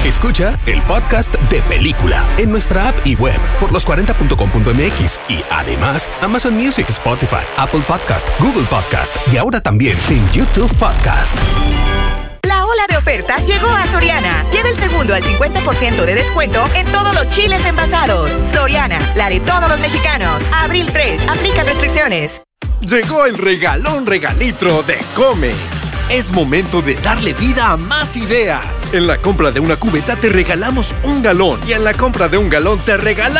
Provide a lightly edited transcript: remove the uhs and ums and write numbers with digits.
Escucha el podcast de Película en nuestra app y web por los40.com.mx y además Amazon Music, Spotify, Apple Podcast, Google Podcast y ahora también en YouTube Podcast. La ola de ofertas llegó a Soriana. Lleva el segundo al 50% de descuento en todos los chiles envasados. Soriana, la de todos los mexicanos. Abril 3, aplica restricciones. Llegó el regalitro de Comex. Es momento de darle vida a más ideas. En la compra de una cubeta te regalamos un galón y en la compra de un galón te regalamos